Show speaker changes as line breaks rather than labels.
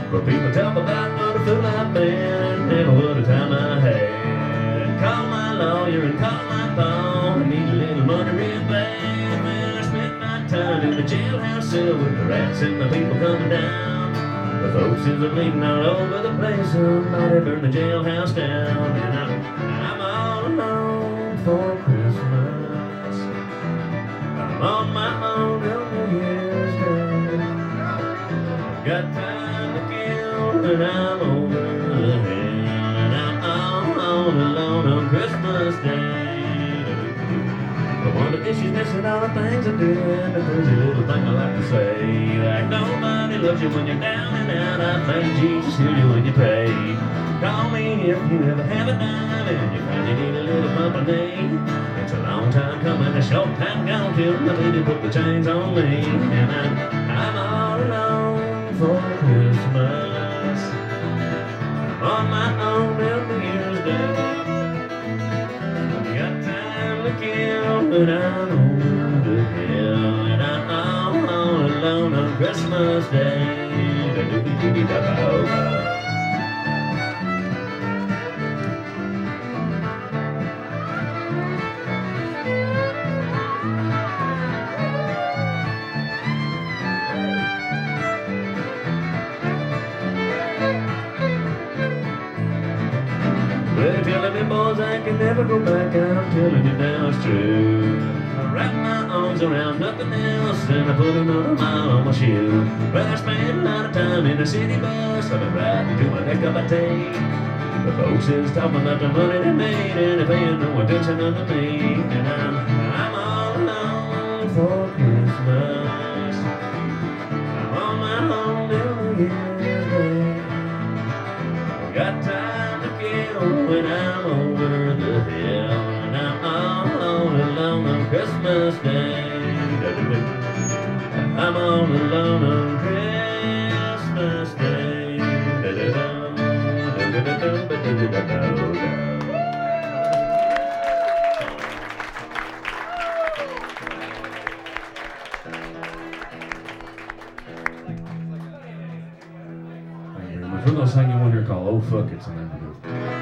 But people talk about what a fool I've been and what a time I had. Call my lawyer and call my phone. I need a little money real bad. Well, I spent my time in the jailhouse cell with the rats and the people coming down. The folks is bleeding all over the place. Somebody burned the jailhouse down. And I'm all alone for Christmas. I'm on my own on New Year's Day. Got time to kill and I'm over the hill. And I'm all alone on Christmas Day. I wonder if she's missing all the things I did. The crazy little thing I like to say, like nobody loves you when you're down and out. I think Jesus hears you when you pray. Call me if you ever have a dime and you find you need a little company. It's a long time coming, a short time gone till the lady put the chains on me. And I'm all alone for Christmas. I'm on my own till New Year's Day. Got time to kill, but I'm over the hill. And I'm all alone on Christmas Day. Well, telling me boys I can never go back, I'm telling you now it's true. I wrap my arms around nothing else and I put another mile on my shoe. Well, I spend a lot of time in the city bus, I've been riding to my neck of a day. The folks is talking about the money they made and they're paying no attention to me. And I'm all alone for Christmas. I'm on my own New Year's Day. Got time to kill when I'm over the hill. And I'm all alone on Christmas Day. I'm all alone on Christmas Day. We're going to sing you one here called Oh Fuck It's an Antidote.